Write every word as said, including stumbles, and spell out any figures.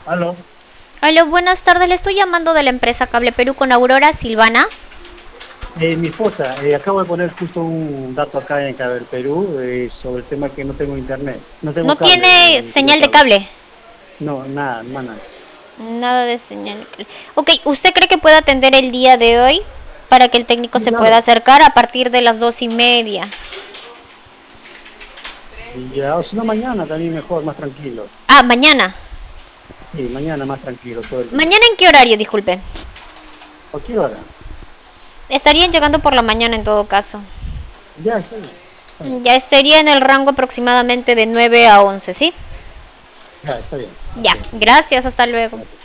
Aló, Hola, buenas tardes. Le estoy llamando de la empresa Cable Perú con Aurora Silvana. eh, mi esposa, eh, acabo de poner justo un dato acá en Cable Perú eh, sobre el tema que no tengo internet, no tengo No cable, tiene eh, señal de cable. cable. No, nada, nada. Nada de señal de cable. Ok, ¿usted cree que puede atender el día de hoy para que el técnico Sí, se pueda claro. acercar a partir de las dos y media? Y ya, o si no, mañana también mejor, más tranquilo. Ah, mañana. Sí, mañana más tranquilo todo el día. ¿Mañana en qué horario, disculpe? ¿A qué hora? Estarían llegando por la mañana en todo caso. Ya, está bien, está bien. Ya estaría en el rango aproximadamente de nueve a once, ¿sí? Ya, está bien. Ya, Ok, gracias, hasta luego. gracias.